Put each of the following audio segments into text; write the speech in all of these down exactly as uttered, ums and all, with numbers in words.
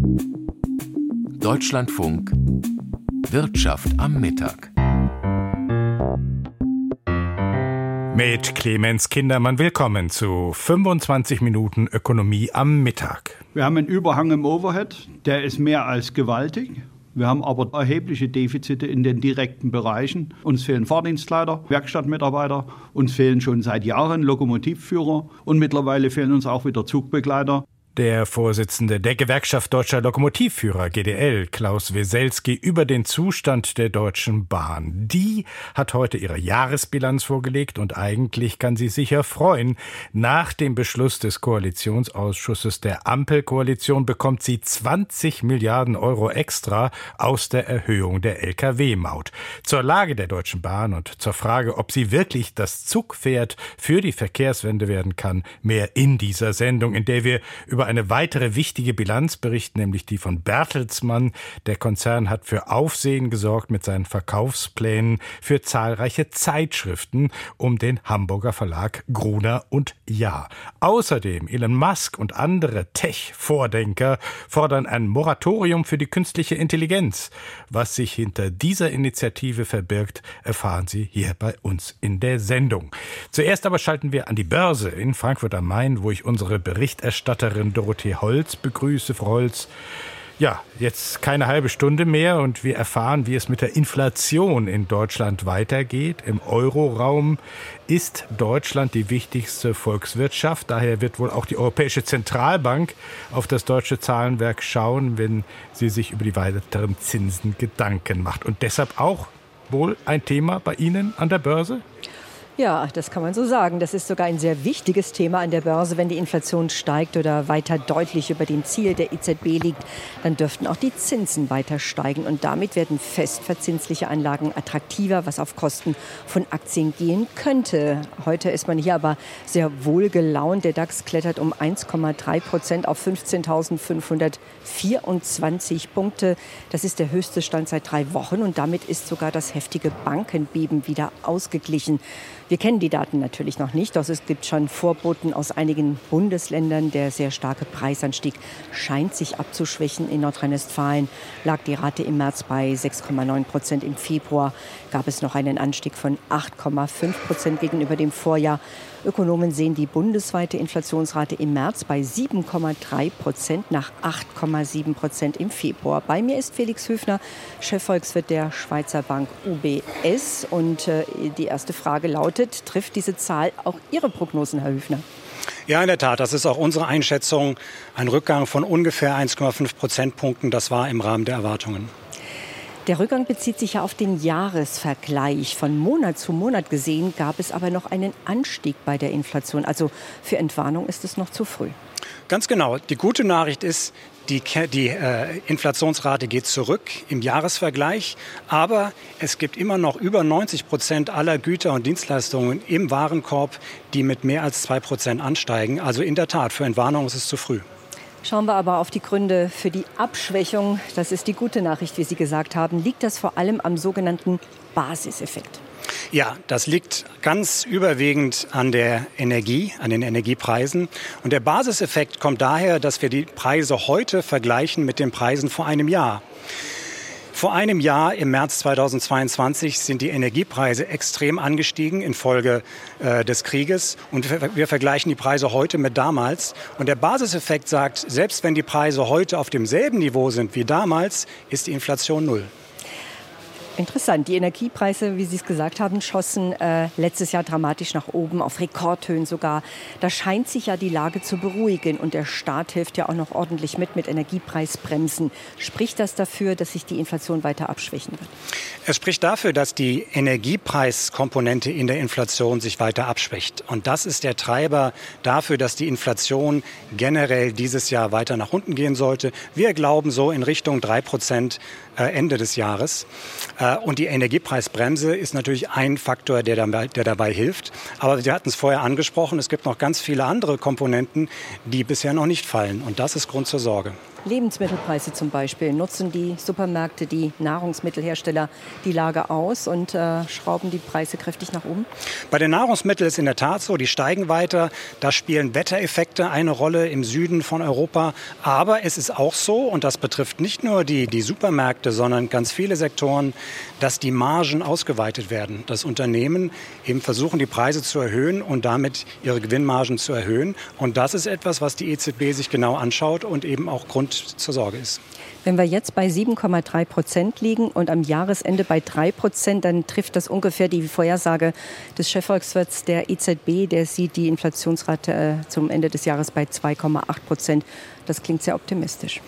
Deutschlandfunk Wirtschaft am Mittag. Mit Clemens Kindermann willkommen zu fünfundzwanzig Minuten Ökonomie am Mittag. Wir haben einen Überhang im Overhead, der ist mehr als gewaltig. Wir haben aber erhebliche Defizite in den direkten Bereichen. Uns fehlen Fahrdienstleiter, Werkstattmitarbeiter, uns fehlen schon seit Jahren Lokomotivführer und mittlerweile fehlen uns auch wieder Zugbegleiter. Der Vorsitzende der Gewerkschaft Deutscher Lokomotivführer, G D L, Klaus Weselski, über den Zustand der Deutschen Bahn. Die hat heute ihre Jahresbilanz vorgelegt und eigentlich kann sie sich ja freuen. Nach dem Beschluss des Koalitionsausschusses der Ampelkoalition bekommt sie zwanzig Milliarden Euro extra aus der Erhöhung der L K W-Maut. Zur Lage der Deutschen Bahn und zur Frage, ob sie wirklich das Zugpferd für die Verkehrswende werden kann, mehr in dieser Sendung, in der wir über eine weitere wichtige Bilanz berichten, nämlich die von Bertelsmann. Der Konzern hat für Aufsehen gesorgt mit seinen Verkaufsplänen für zahlreiche Zeitschriften um den Hamburger Verlag Gruner und Jahr. Außerdem Elon Musk und andere Tech-Vordenker fordern ein Moratorium für die künstliche Intelligenz. Was sich hinter dieser Initiative verbirgt, erfahren Sie hier bei uns in der Sendung. Zuerst aber schalten wir an die Börse in Frankfurt am Main, wo ich unsere Berichterstatterin Dorothee Holz begrüße. Frau Holz, ja, jetzt keine halbe Stunde mehr und wir erfahren, wie es mit der Inflation in Deutschland weitergeht. Im Euroraum ist Deutschland die wichtigste Volkswirtschaft. Daher wird wohl auch die Europäische Zentralbank auf das deutsche Zahlenwerk schauen, wenn sie sich über die weiteren Zinsen Gedanken macht. Und deshalb auch wohl ein Thema bei Ihnen an der Börse? Ja, das kann man so sagen. Das ist sogar ein sehr wichtiges Thema an der Börse. Wenn die Inflation steigt oder weiter deutlich über dem Ziel der E Z B liegt, dann dürften auch die Zinsen weiter steigen. Und damit werden festverzinsliche Anlagen attraktiver, was auf Kosten von Aktien gehen könnte. Heute ist man hier aber sehr wohl gelaunt. Der DAX klettert um eins Komma drei Prozent auf fünfzehntausendfünfhundertvierundzwanzig Punkte. Das ist der höchste Stand seit drei Wochen. Und damit ist sogar das heftige Bankenbeben wieder ausgeglichen. Wir kennen die Daten natürlich noch nicht, doch es gibt schon Vorboten aus einigen Bundesländern. Der sehr starke Preisanstieg scheint sich abzuschwächen. In Nordrhein-Westfalen lag die Rate im März bei sechs Komma neun Prozent. Im Februar gab es noch einen Anstieg von acht Komma fünf Prozent gegenüber dem Vorjahr. Ökonomen sehen die bundesweite Inflationsrate im März bei sieben Komma drei Prozent nach acht Komma sieben Prozent im Februar. Bei mir ist Felix Höfner, Chefvolkswirt der Schweizer Bank U B S. Und äh, die erste Frage lautet, trifft diese Zahl auch Ihre Prognosen, Herr Höfner? Ja, in der Tat. Das ist auch unsere Einschätzung. Ein Rückgang von ungefähr eins Komma fünf Prozentpunkten. Das war im Rahmen der Erwartungen. Der Rückgang bezieht sich ja auf den Jahresvergleich. Von Monat zu Monat gesehen gab es aber noch einen Anstieg bei der Inflation. Also für Entwarnung ist es noch zu früh. Ganz genau. Die gute Nachricht ist, die, die äh, Inflationsrate geht zurück im Jahresvergleich. Aber es gibt immer noch über neunzig Prozent aller Güter und Dienstleistungen im Warenkorb, die mit mehr als zwei Prozent ansteigen. Also in der Tat, für Entwarnung ist es zu früh. Schauen wir aber auf die Gründe für die Abschwächung. Das ist die gute Nachricht, wie Sie gesagt haben. Liegt das vor allem am sogenannten Basiseffekt? Ja, das liegt ganz überwiegend an der Energie, an den Energiepreisen. Und der Basiseffekt kommt daher, dass wir die Preise heute vergleichen mit den Preisen vor einem Jahr. Vor einem Jahr, im März zweitausendzweiundzwanzig, sind die Energiepreise extrem angestiegen infolge äh, des Krieges. Und wir, wir vergleichen die Preise heute mit damals. Und der Basiseffekt sagt, selbst wenn die Preise heute auf demselben Niveau sind wie damals, ist die Inflation null. Interessant. Die Energiepreise, wie Sie es gesagt haben, schossen äh, letztes Jahr dramatisch nach oben, auf Rekordhöhen sogar. Da scheint sich ja die Lage zu beruhigen. Und der Staat hilft ja auch noch ordentlich mit, mit Energiepreisbremsen. Spricht das dafür, dass sich die Inflation weiter abschwächen wird? Es spricht dafür, dass die Energiepreiskomponente in der Inflation sich weiter abschwächt. Und das ist der Treiber dafür, dass die Inflation generell dieses Jahr weiter nach unten gehen sollte. Wir glauben so in Richtung drei Prozent Ende des Jahres. Und die Energiepreisbremse ist natürlich ein Faktor, der dabei, der dabei hilft. Aber wir hatten es vorher angesprochen, es gibt noch ganz viele andere Komponenten, die bisher noch nicht fallen. Und das ist Grund zur Sorge. Lebensmittelpreise zum Beispiel. Nutzen die Supermärkte, die Nahrungsmittelhersteller die Lage aus und äh, schrauben die Preise kräftig nach oben? Bei den Nahrungsmitteln ist in der Tat so, die steigen weiter. Da spielen Wettereffekte eine Rolle im Süden von Europa. Aber es ist auch so, und das betrifft nicht nur die, die Supermärkte, sondern ganz viele Sektoren, dass die Margen ausgeweitet werden. Dass Unternehmen eben versuchen, die Preise zu erhöhen und damit ihre Gewinnmargen zu erhöhen. Und das ist etwas, was die E Z B sich genau anschaut und eben auch Grund zur Sorge ist. Wenn wir jetzt bei sieben Komma drei Prozent liegen und am Jahresende bei drei Prozent, dann trifft das ungefähr die Vorhersage des Chefvolkswirts der E Z B. Der sieht die Inflationsrate äh, zum Ende des Jahres bei zwei Komma acht Prozent. Das klingt sehr optimistisch.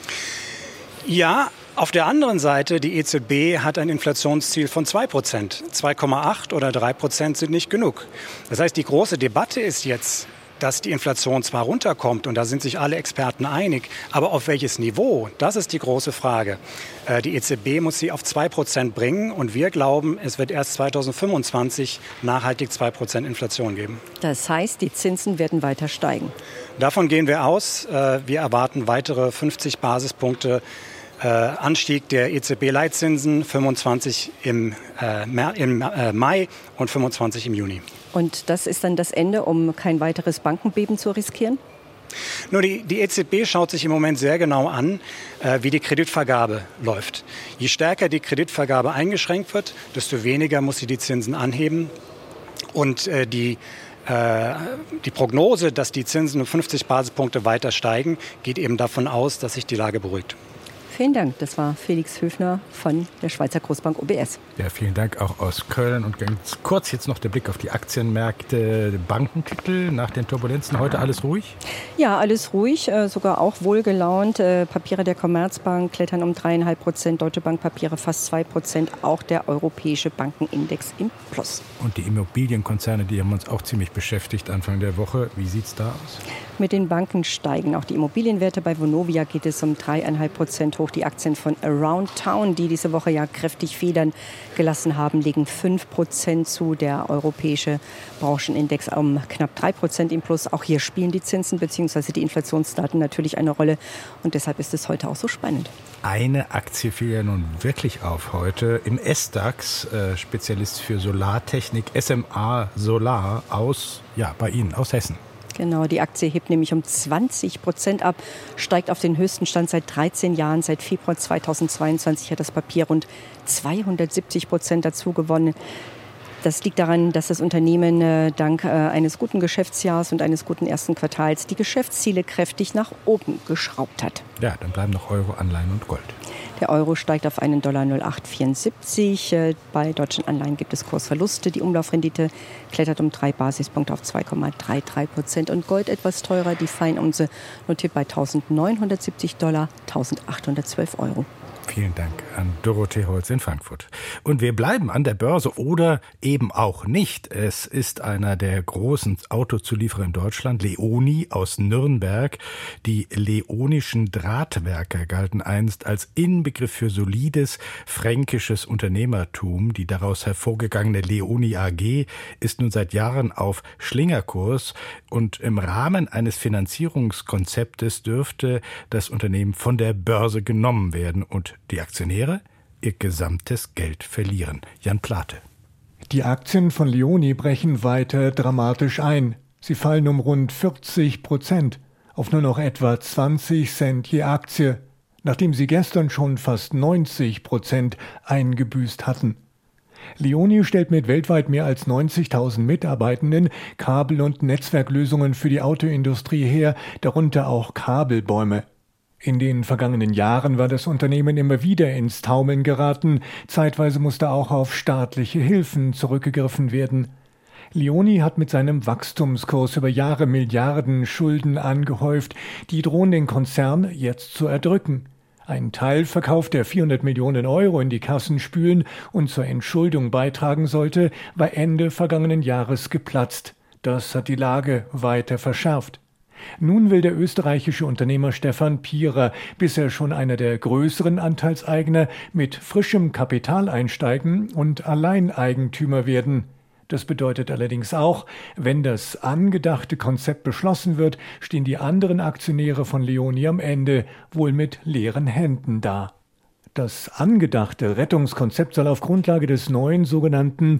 Ja, auf der anderen Seite, die E Z B hat ein Inflationsziel von zwei Prozent. zwei Komma acht oder drei Prozent sind nicht genug. Das heißt, die große Debatte ist jetzt, dass die Inflation zwar runterkommt, und da sind sich alle Experten einig, aber auf welches Niveau? Das ist die große Frage. Die E Z B muss sie auf zwei Prozent bringen, und wir glauben, es wird erst zweitausendfünfundzwanzig nachhaltig zwei Prozent Inflation geben. Das heißt, die Zinsen werden weiter steigen. Davon gehen wir aus. Wir erwarten weitere fünfzig Basispunkte Anstieg der E Z B-Leitzinsen, fünfundzwanzig im, äh, im äh, Mai und fünfundzwanzig im Juni. Und das ist dann das Ende, um kein weiteres Bankenbeben zu riskieren? Nur die, die E Z B schaut sich im Moment sehr genau an, äh, wie die Kreditvergabe läuft. Je stärker die Kreditvergabe eingeschränkt wird, desto weniger muss sie die Zinsen anheben. Und äh, die äh, die Prognose, dass die Zinsen um fünfzig Basispunkte weiter steigen, geht eben davon aus, dass sich die Lage beruhigt. Vielen Dank. Das war Felix Höfner von der Schweizer Großbank O B S. Ja, vielen Dank auch aus Köln. Und ganz kurz jetzt noch der Blick auf die Aktienmärkte. Bankentitel nach den Turbulenzen. Heute alles ruhig? Ja, alles ruhig, äh, sogar auch wohlgelaunt. Äh, Papiere der Commerzbank klettern um drei Komma fünf Prozent, Deutsche Bank Papiere fast zwei Prozent, auch der Europäische Bankenindex im Plus. Und die Immobilienkonzerne, die haben uns auch ziemlich beschäftigt Anfang der Woche. Wie sieht es da aus? Mit den Banken steigen auch die Immobilienwerte. Bei Vonovia geht es um drei Komma fünf Prozent hoch. Die Aktien von Around Town, die diese Woche ja kräftig Federn gelassen haben, legen fünf Prozent zu. Der europäische Branchenindex um knapp drei Prozent im Plus. Auch hier spielen die Zinsen bzw. die Inflationsdaten natürlich eine Rolle. Und deshalb ist es heute auch so spannend. Eine Aktie fiel ja nun wirklich auf heute. Im S DAX, äh, Spezialist für Solartechnik, S M A Solar aus, ja, bei Ihnen, aus Hessen. Genau, die Aktie hebt nämlich um zwanzig Prozent ab, steigt auf den höchsten Stand seit dreizehn Jahren. Seit Februar zweitausendzweiundzwanzig hat das Papier rund zweihundertsiebzig Prozent dazu gewonnen. Das liegt daran, dass das Unternehmen äh, dank äh, eines guten Geschäftsjahres und eines guten ersten Quartals die Geschäftsziele kräftig nach oben geschraubt hat. Ja, dann bleiben noch Euro, Anleihen und Gold. Der Euro steigt auf einen Dollar null Komma acht vierundsiebzig. Äh, bei deutschen Anleihen gibt es Kursverluste. Die Umlaufrendite klettert um drei Basispunkte auf zwei Komma dreiunddreißig Prozent. Und Gold etwas teurer. Die Feinunze notiert bei eintausendneunhundertsiebzig Dollar, eintausendachthundertzwölf Euro. Vielen Dank an Dorothee Holz in Frankfurt. Und wir bleiben an der Börse oder eben auch nicht. Es ist einer der großen Autozulieferer in Deutschland, Leoni aus Nürnberg. Die leonischen Drahtwerker galten einst als Inbegriff für solides fränkisches Unternehmertum. Die daraus hervorgegangene Leoni A G ist nun seit Jahren auf Schlingerkurs und im Rahmen eines Finanzierungskonzeptes dürfte das Unternehmen von der Börse genommen werden und die Aktionäre ihr gesamtes Geld verlieren. Jan Plate. Die Aktien von Leoni brechen weiter dramatisch ein. Sie fallen um rund vierzig Prozent auf nur noch etwa zwanzig Cent je Aktie, nachdem sie gestern schon fast neunzig Prozent eingebüßt hatten. Leoni stellt mit weltweit mehr als neunzigtausend Mitarbeitenden Kabel- und Netzwerklösungen für die Autoindustrie her, darunter auch Kabelbäume. In den vergangenen Jahren war das Unternehmen immer wieder ins Taumeln geraten. Zeitweise musste auch auf staatliche Hilfen zurückgegriffen werden. Leoni hat mit seinem Wachstumskurs über Jahre Milliarden Schulden angehäuft. Die drohen den Konzern jetzt zu erdrücken. Ein Teilverkauf, der vierhundert Millionen Euro in die Kassen spülen und zur Entschuldung beitragen sollte, war Ende vergangenen Jahres geplatzt. Das hat die Lage weiter verschärft. Nun will der österreichische Unternehmer Stefan Pierer, bisher schon einer der größeren Anteilseigner, mit frischem Kapital einsteigen und Alleineigentümer werden. Das bedeutet allerdings auch, wenn das angedachte Konzept beschlossen wird, stehen die anderen Aktionäre von Leoni am Ende wohl mit leeren Händen da. Das angedachte Rettungskonzept soll auf Grundlage des neuen sogenannten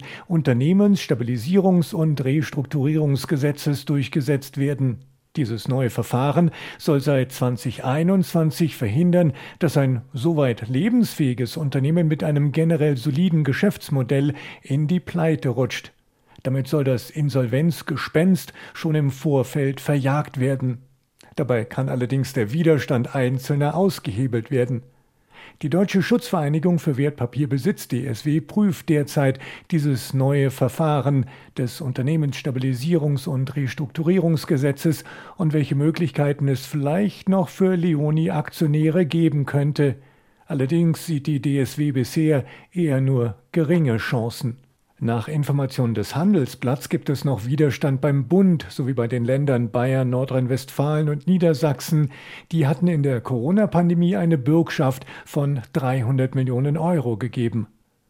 Unternehmensstabilisierungs- und Restrukturierungsgesetzes durchgesetzt werden. Dieses neue Verfahren soll seit zweitausendeinundzwanzig verhindern, dass ein soweit lebensfähiges Unternehmen mit einem generell soliden Geschäftsmodell in die Pleite rutscht. Damit soll das Insolvenzgespenst schon im Vorfeld verjagt werden. Dabei kann allerdings der Widerstand Einzelner ausgehebelt werden. Die Deutsche Schutzvereinigung für Wertpapierbesitz D S W prüft derzeit dieses neue Verfahren des Unternehmensstabilisierungs- und Restrukturierungsgesetzes und welche Möglichkeiten es vielleicht noch für Leoni-Aktionäre geben könnte. Allerdings sieht die D S W bisher eher nur geringe Chancen. Nach Informationen des Handelsblatts gibt es noch Widerstand beim Bund sowie bei den Ländern Bayern, Nordrhein-Westfalen und Niedersachsen. Die hatten in der Corona-Pandemie eine Bürgschaft von dreihundert Millionen Euro gegeben.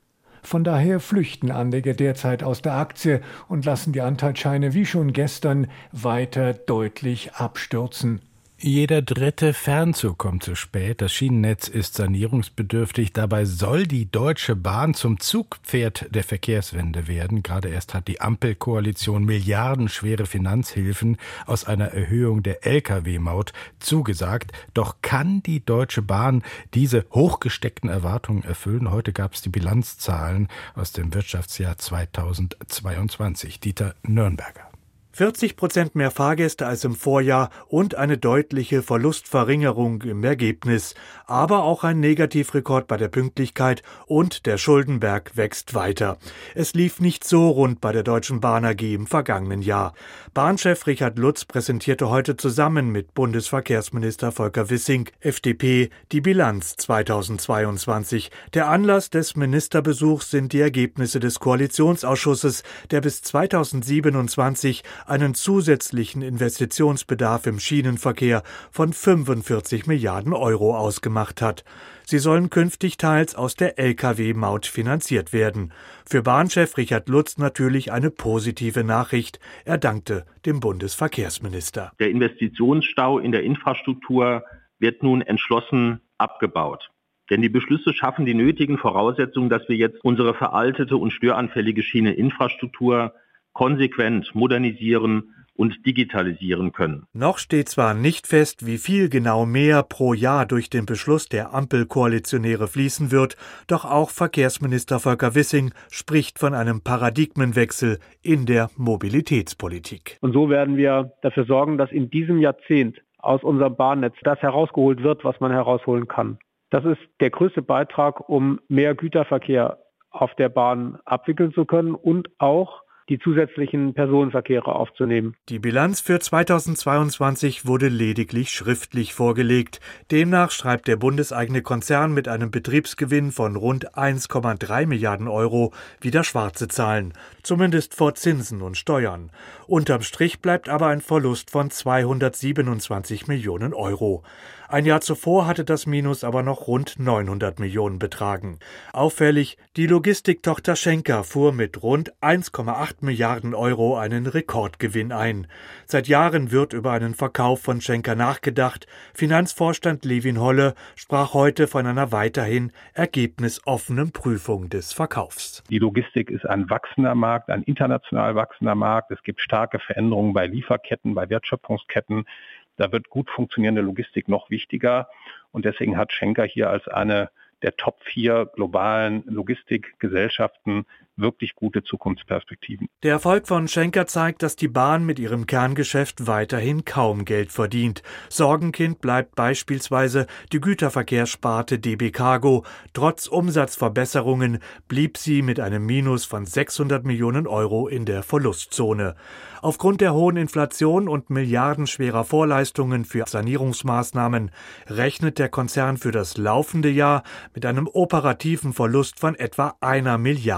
Von daher flüchten Anleger derzeit aus der Aktie und lassen die Anteilsscheine wie schon gestern weiter deutlich abstürzen. Jeder dritte Fernzug kommt zu spät. Das Schienennetz ist sanierungsbedürftig. Dabei soll die Deutsche Bahn zum Zugpferd der Verkehrswende werden. Gerade erst hat die Ampelkoalition milliardenschwere Finanzhilfen aus einer Erhöhung der L K W-Maut zugesagt. Doch kann die Deutsche Bahn diese hochgesteckten Erwartungen erfüllen? Heute gab es die Bilanzzahlen aus dem Wirtschaftsjahr zweitausendzweiundzwanzig. Dieter Nürnberger. vierzig Prozent mehr Fahrgäste als im Vorjahr und eine deutliche Verlustverringerung im Ergebnis. Aber auch ein Negativrekord bei der Pünktlichkeit und der Schuldenberg wächst weiter. Es lief nicht so rund bei der Deutschen Bahn A G im vergangenen Jahr. Bahnchef Richard Lutz präsentierte heute zusammen mit Bundesverkehrsminister Volker Wissing, F D P, die Bilanz zweitausendzweiundzwanzig. Der Anlass des Ministerbesuchs sind die Ergebnisse des Koalitionsausschusses, der bis zweitausendsiebenundzwanzig einen zusätzlichen Investitionsbedarf im Schienenverkehr von fünfundvierzig Milliarden Euro ausgemacht hat. Sie sollen künftig teils aus der L K W-Maut finanziert werden. Für Bahnchef Richard Lutz natürlich eine positive Nachricht. Er dankte dem Bundesverkehrsminister. Der Investitionsstau in der Infrastruktur wird nun entschlossen abgebaut. Denn die Beschlüsse schaffen die nötigen Voraussetzungen, dass wir jetzt unsere veraltete und störanfällige Schieneninfrastruktur konsequent modernisieren und digitalisieren können. Noch steht zwar nicht fest, wie viel genau mehr pro Jahr durch den Beschluss der Ampelkoalitionäre fließen wird, doch auch Verkehrsminister Volker Wissing spricht von einem Paradigmenwechsel in der Mobilitätspolitik. Und so werden wir dafür sorgen, dass in diesem Jahrzehnt aus unserem Bahnnetz das herausgeholt wird, was man herausholen kann. Das ist der größte Beitrag, um mehr Güterverkehr auf der Bahn abwickeln zu können und auch die zusätzlichen Personenverkehre aufzunehmen. Die Bilanz für zweitausendzweiundzwanzig wurde lediglich schriftlich vorgelegt. Demnach schreibt der bundeseigene Konzern mit einem Betriebsgewinn von rund eins Komma drei Milliarden Euro wieder schwarze Zahlen, zumindest vor Zinsen und Steuern. Unterm Strich bleibt aber ein Verlust von zweihundertsiebenundzwanzig Millionen Euro. Ein Jahr zuvor hatte das Minus aber noch rund neunhundert Millionen betragen. Auffällig, die Logistiktochter Schenker fuhr mit rund eins Komma acht Milliarden Euro einen Rekordgewinn ein. Seit Jahren wird über einen Verkauf von Schenker nachgedacht. Finanzvorstand Levin Holle sprach heute von einer weiterhin ergebnisoffenen Prüfung des Verkaufs. Die Logistik ist ein wachsender Markt, ein international wachsender Markt. Es gibt starke Veränderungen bei Lieferketten, bei Wertschöpfungsketten. Da wird gut funktionierende Logistik noch wichtiger. Und deswegen hat Schenker hier als eine der Top vier globalen Logistikgesellschaften wirklich gute Zukunftsperspektiven. Der Erfolg von Schenker zeigt, dass die Bahn mit ihrem Kerngeschäft weiterhin kaum Geld verdient. Sorgenkind bleibt beispielsweise die Güterverkehrssparte D B Cargo. Trotz Umsatzverbesserungen blieb sie mit einem Minus von sechshundert Millionen Euro in der Verlustzone. Aufgrund der hohen Inflation und milliardenschwerer Vorleistungen für Sanierungsmaßnahmen rechnet der Konzern für das laufende Jahr mit einem operativen Verlust von etwa einer Milliarde Euro.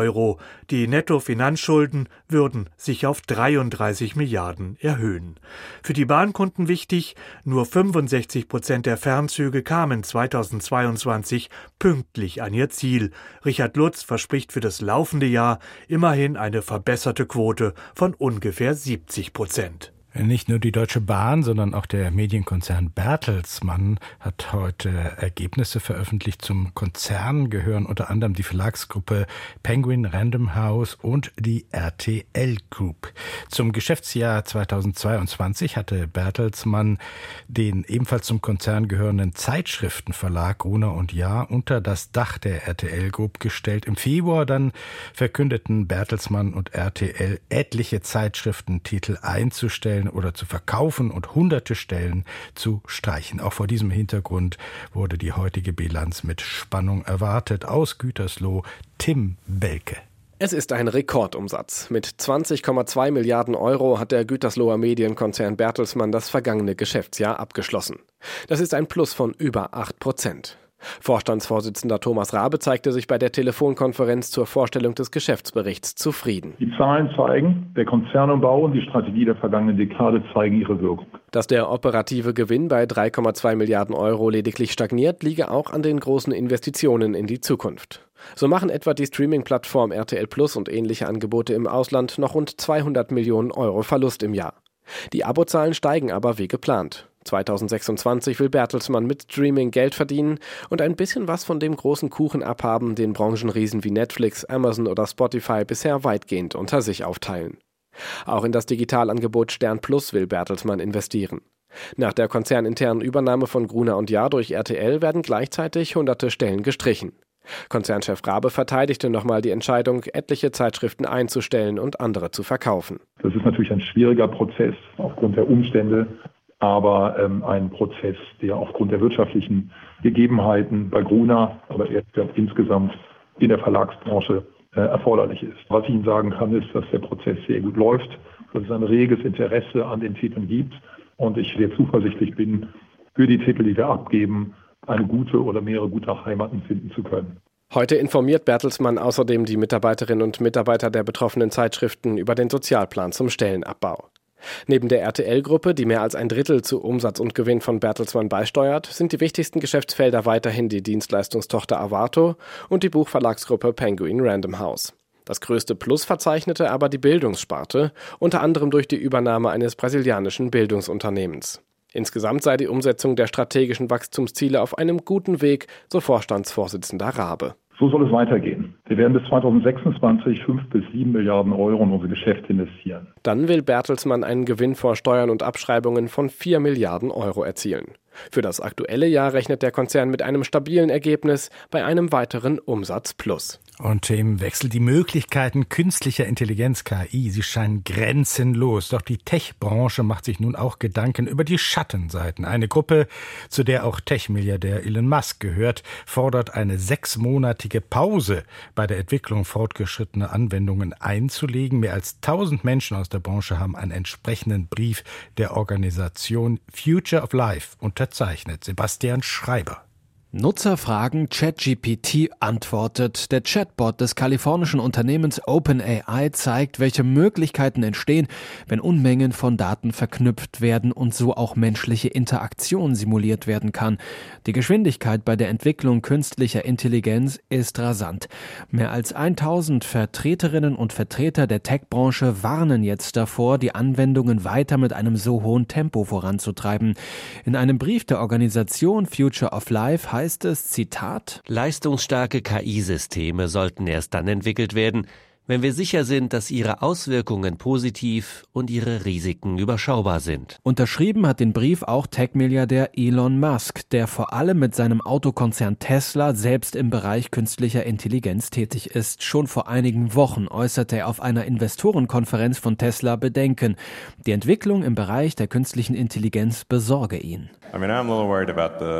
Euro. Die Nettofinanzschulden würden sich auf dreiunddreißig Milliarden erhöhen. Für die Bahnkunden wichtig, nur fünfundsechzig Prozent der Fernzüge kamen zweitausendzweiundzwanzig pünktlich an ihr Ziel. Richard Lutz verspricht für das laufende Jahr immerhin eine verbesserte Quote von ungefähr siebzig Prozent. Nicht nur die Deutsche Bahn, sondern auch der Medienkonzern Bertelsmann hat heute Ergebnisse veröffentlicht. Zum Konzern gehören unter anderem die Verlagsgruppe Penguin Random House und die R T L Group. Zum Geschäftsjahr zweitausendzweiundzwanzig hatte Bertelsmann den ebenfalls zum Konzern gehörenden Zeitschriftenverlag Gruner und Jahr unter das Dach der R T L Group gestellt. Im Februar dann verkündeten Bertelsmann und R T L etliche Zeitschriftentitel einzustellen oder zu verkaufen und hunderte Stellen zu streichen. Auch vor diesem Hintergrund wurde die heutige Bilanz mit Spannung erwartet. Aus Gütersloh, Tim Welke. Es ist ein Rekordumsatz. Mit zwanzig Komma zwei Milliarden Euro hat der Gütersloher Medienkonzern Bertelsmann das vergangene Geschäftsjahr abgeschlossen. Das ist ein Plus von über acht Prozent. Vorstandsvorsitzender Thomas Rabe zeigte sich bei der Telefonkonferenz zur Vorstellung des Geschäftsberichts zufrieden. Die Zahlen zeigen, der Konzernumbau und die Strategie der vergangenen Dekade zeigen ihre Wirkung. Dass der operative Gewinn bei drei Komma zwei Milliarden Euro lediglich stagniert, liege auch an den großen Investitionen in die Zukunft. So machen etwa die Streaming-Plattform R T L Plus und ähnliche Angebote im Ausland noch rund zweihundert Millionen Euro Verlust im Jahr. Die Abozahlen steigen aber wie geplant. zweitausendsechsundzwanzig will Bertelsmann mit Streaming Geld verdienen und ein bisschen was von dem großen Kuchen abhaben, den Branchenriesen wie Netflix, Amazon oder Spotify bisher weitgehend unter sich aufteilen. Auch in das Digitalangebot Stern Plus will Bertelsmann investieren. Nach der konzerninternen Übernahme von Gruner und Jahr durch R T L werden gleichzeitig hunderte Stellen gestrichen. Konzernchef Rabe verteidigte nochmal die Entscheidung, etliche Zeitschriften einzustellen und andere zu verkaufen. Das ist natürlich ein schwieriger Prozess aufgrund der Umstände, aber ähm, ein Prozess, der aufgrund der wirtschaftlichen Gegebenheiten bei Gruner, aber insgesamt in der Verlagsbranche äh, erforderlich ist. Was ich Ihnen sagen kann, ist, dass der Prozess sehr gut läuft, dass es ein reges Interesse an den Titeln gibt und ich sehr zuversichtlich bin, für die Titel, die wir abgeben, eine gute oder mehrere gute Heimaten finden zu können. Heute informiert Bertelsmann außerdem die Mitarbeiterinnen und Mitarbeiter der betroffenen Zeitschriften über den Sozialplan zum Stellenabbau. Neben der R T L-Gruppe, die mehr als ein Drittel zu Umsatz und Gewinn von Bertelsmann beisteuert, sind die wichtigsten Geschäftsfelder weiterhin die Dienstleistungstochter Arvato und die Buchverlagsgruppe Penguin Random House. Das größte Plus verzeichnete aber die Bildungssparte, unter anderem durch die Übernahme eines brasilianischen Bildungsunternehmens. Insgesamt sei die Umsetzung der strategischen Wachstumsziele auf einem guten Weg, so Vorstandsvorsitzender Rabe. So soll es weitergehen. Wir werden bis zweitausendsechsundzwanzig fünf bis sieben Milliarden Euro in unsere Geschäfte investieren. Dann will Bertelsmann einen Gewinn vor Steuern und Abschreibungen von vier Milliarden Euro erzielen. Für das aktuelle Jahr rechnet der Konzern mit einem stabilen Ergebnis bei einem weiteren Umsatzplus. Und im Wechsel die Möglichkeiten künstlicher Intelligenz, K I, sie scheinen grenzenlos. Doch die Tech-Branche macht sich nun auch Gedanken über die Schattenseiten. Eine Gruppe, zu der auch Tech-Milliardär Elon Musk gehört, fordert eine sechsmonatige Pause bei der Entwicklung fortgeschrittener Anwendungen einzulegen. Mehr als tausend Menschen aus der Branche haben einen entsprechenden Brief der Organisation Future of Life unterzeichnet. Sebastian Schreiber. Nutzer fragen, ChatGPT antwortet. Der Chatbot des kalifornischen Unternehmens OpenAI zeigt, welche Möglichkeiten entstehen, wenn Unmengen von Daten verknüpft werden und so auch menschliche Interaktion simuliert werden kann. Die Geschwindigkeit bei der Entwicklung künstlicher Intelligenz ist rasant. Mehr als tausend Vertreterinnen und Vertreter der Tech-Branche warnen jetzt davor, die Anwendungen weiter mit einem so hohen Tempo voranzutreiben. In einem Brief der Organisation Future of Life heißt heißt es, Zitat, leistungsstarke K I-Systeme sollten erst dann entwickelt werden, wenn wir sicher sind, dass ihre Auswirkungen positiv und ihre Risiken überschaubar sind. Unterschrieben hat den Brief auch Tech-Milliardär Elon Musk, der vor allem mit seinem Autokonzern Tesla selbst im Bereich künstlicher Intelligenz tätig ist. Schon vor einigen Wochen äußerte er auf einer Investorenkonferenz von Tesla Bedenken. Die Entwicklung im Bereich der künstlichen Intelligenz besorge ihn. I mean, I'm a little worried about the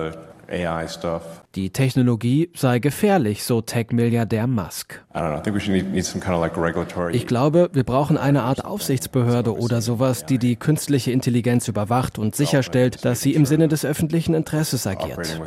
A I stuff. Die Technologie sei gefährlich, so Tech-Milliardär Musk. Ich glaube, wir brauchen eine Art Aufsichtsbehörde oder sowas, die die künstliche Intelligenz überwacht und sicherstellt, dass sie im Sinne des öffentlichen Interesses agiert.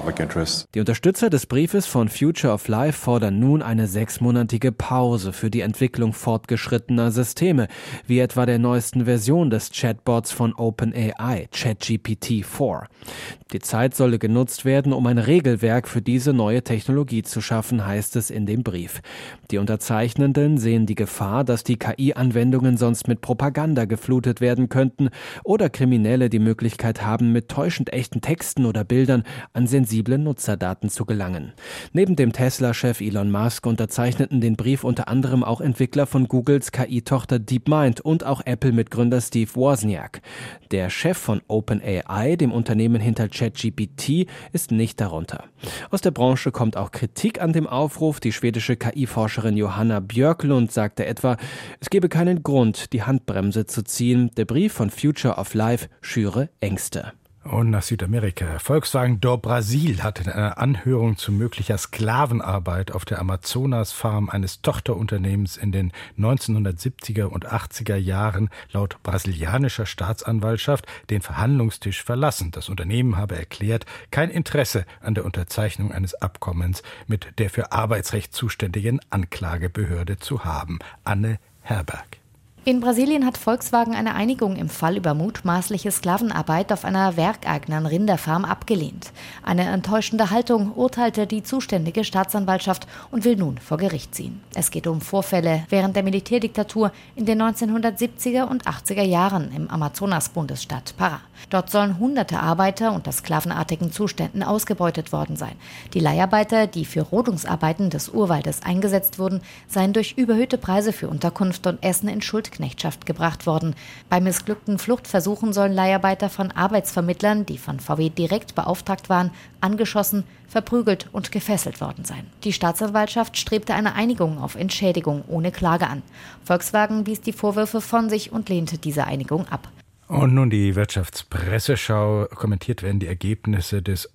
Die Unterstützer des Briefes von Future of Life fordern nun eine sechsmonatige Pause für die Entwicklung fortgeschrittener Systeme, wie etwa der neuesten Version des Chatbots von OpenAI, ChatGPT vier. Die Zeit solle genutzt werden, um ein Regelwerk für diese neue Technologie zu schaffen, heißt es in dem Brief. Die Unterzeichnenden sehen die Gefahr, dass die K I-Anwendungen sonst mit Propaganda geflutet werden könnten oder Kriminelle die Möglichkeit haben, mit täuschend echten Texten oder Bildern an sensible Nutzerdaten zu gelangen. Neben dem Tesla-Chef Elon Musk unterzeichneten den Brief unter anderem auch Entwickler von Googles K I-Tochter DeepMind und auch Apple-Mitgründer Steve Wozniak. Der Chef von OpenAI, dem Unternehmen hinter ChatGPT, ist nicht darunter. Aus der Branche kommt auch Kritik an dem Aufruf. Die schwedische K I-Forscherin Johanna Björklund sagte etwa, es gebe keinen Grund, die Handbremse zu ziehen. Der Brief von Future of Life schüre Ängste. Und nach Südamerika. Volkswagen do Brasil hat in einer Anhörung zu möglicher Sklavenarbeit auf der Amazonas-Farm eines Tochterunternehmens in den neunzehnhundertsiebziger und achtziger Jahren laut brasilianischer Staatsanwaltschaft den Verhandlungstisch verlassen. Das Unternehmen habe erklärt, kein Interesse an der Unterzeichnung eines Abkommens mit der für Arbeitsrecht zuständigen Anklagebehörde zu haben. Anne Herberg. In Brasilien hat Volkswagen eine Einigung im Fall über mutmaßliche Sklavenarbeit auf einer werkeigenen Rinderfarm abgelehnt. Eine enttäuschende Haltung urteilte die zuständige Staatsanwaltschaft und will nun vor Gericht ziehen. Es geht um Vorfälle während der Militärdiktatur in den neunzehnhundertsiebziger und achtziger Jahren im Amazonas-Bundesstaat Pará. Dort sollen hunderte Arbeiter unter sklavenartigen Zuständen ausgebeutet worden sein. Die Leiharbeiter, die für Rodungsarbeiten des Urwaldes eingesetzt wurden, seien durch überhöhte Preise für Unterkunft und Essen in Schuldknechtschaft gebracht worden. Bei missglückten Fluchtversuchen sollen Leiharbeiter von Arbeitsvermittlern, die von V W direkt beauftragt waren, angeschossen, verprügelt und gefesselt worden sein. Die Staatsanwaltschaft strebte eine Einigung auf Entschädigung ohne Klage an. Volkswagen wies die Vorwürfe von sich und lehnte diese Einigung ab. Und nun die Wirtschaftspresseschau. Kommentiert werden die Ergebnisse des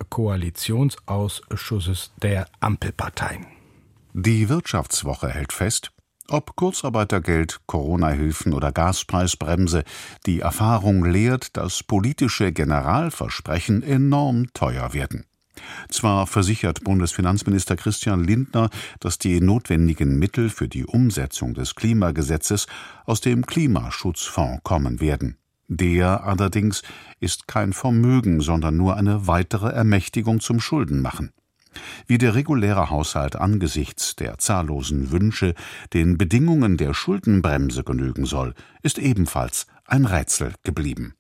Koalitionsausschusses der Ampelparteien. Die Wirtschaftswoche hält fest, ob Kurzarbeitergeld, Corona-Hilfen oder Gaspreisbremse, die Erfahrung lehrt, dass politische Generalversprechen enorm teuer werden. Zwar versichert Bundesfinanzminister Christian Lindner, dass die notwendigen Mittel für die Umsetzung des Klimagesetzes aus dem Klimaschutzfonds kommen werden. Der allerdings ist kein Vermögen, sondern nur eine weitere Ermächtigung zum Schuldenmachen. Wie der reguläre Haushalt angesichts der zahllosen Wünsche den Bedingungen der Schuldenbremse genügen soll, ist ebenfalls ein Rätsel geblieben.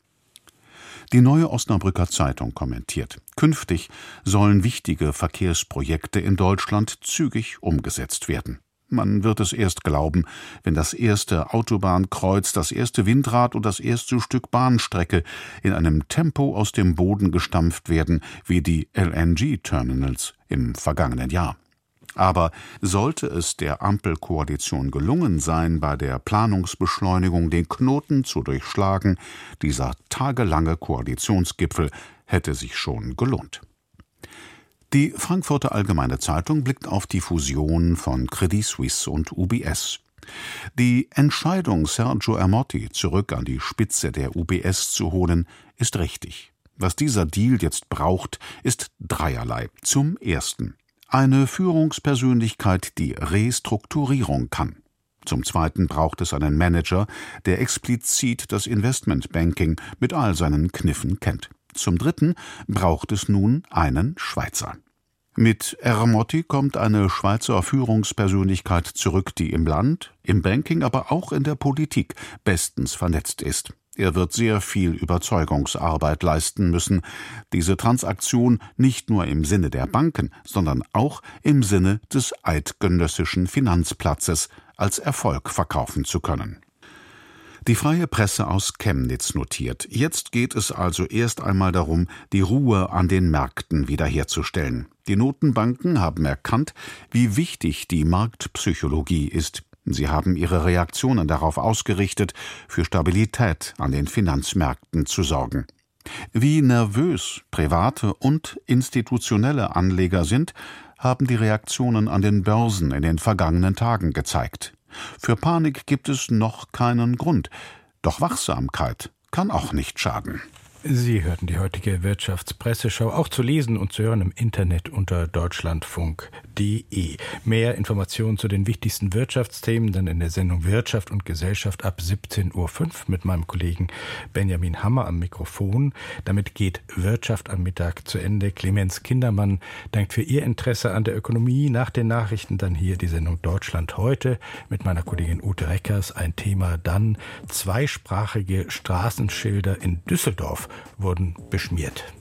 Die Neue Osnabrücker Zeitung kommentiert: Künftig sollen wichtige Verkehrsprojekte in Deutschland zügig umgesetzt werden. Man wird es erst glauben, wenn das erste Autobahnkreuz, das erste Windrad und das erste Stück Bahnstrecke in einem Tempo aus dem Boden gestampft werden, wie die L N G-Terminals im vergangenen Jahr. Aber sollte es der Ampelkoalition gelungen sein, bei der Planungsbeschleunigung den Knoten zu durchschlagen, dieser tagelange Koalitionsgipfel hätte sich schon gelohnt. Die Frankfurter Allgemeine Zeitung blickt auf die Fusion von Credit Suisse und U B S. Die Entscheidung, Sergio Ermotti zurück an die Spitze der U B S zu holen, ist richtig. Was dieser Deal jetzt braucht, ist dreierlei. Zum Ersten eine Führungspersönlichkeit, die Restrukturierung kann. Zum Zweiten braucht es einen Manager, der explizit das Investmentbanking mit all seinen Kniffen kennt. Zum Dritten braucht es nun einen Schweizer. Mit Ermotti kommt eine Schweizer Führungspersönlichkeit zurück, die im Land, im Banking, aber auch in der Politik bestens vernetzt ist. Er wird sehr viel Überzeugungsarbeit leisten müssen, diese Transaktion nicht nur im Sinne der Banken, sondern auch im Sinne des eidgenössischen Finanzplatzes als Erfolg verkaufen zu können. Die Freie Presse aus Chemnitz notiert: Jetzt geht es also erst einmal darum, die Ruhe an den Märkten wiederherzustellen. Die Notenbanken haben erkannt, wie wichtig die Marktpsychologie ist. Sie haben ihre Reaktionen darauf ausgerichtet, für Stabilität an den Finanzmärkten zu sorgen. Wie nervös private und institutionelle Anleger sind, haben die Reaktionen an den Börsen in den vergangenen Tagen gezeigt. Für Panik gibt es noch keinen Grund, doch Wachsamkeit kann auch nicht schaden. Sie hörten die heutige Wirtschaftspresseschau, auch zu lesen und zu hören im Internet unter deutschlandfunk punkt de. Mehr Informationen zu den wichtigsten Wirtschaftsthemen dann in der Sendung Wirtschaft und Gesellschaft ab siebzehn Uhr fünf mit meinem Kollegen Benjamin Hammer am Mikrofon. Damit geht Wirtschaft am Mittag zu Ende. Clemens Kindermann dankt für Ihr Interesse an der Ökonomie. Nach den Nachrichten dann hier die Sendung Deutschland heute mit meiner Kollegin Ute Reckers. Ein Thema dann zweisprachige Straßenschilder in Düsseldorf wurden beschmiert.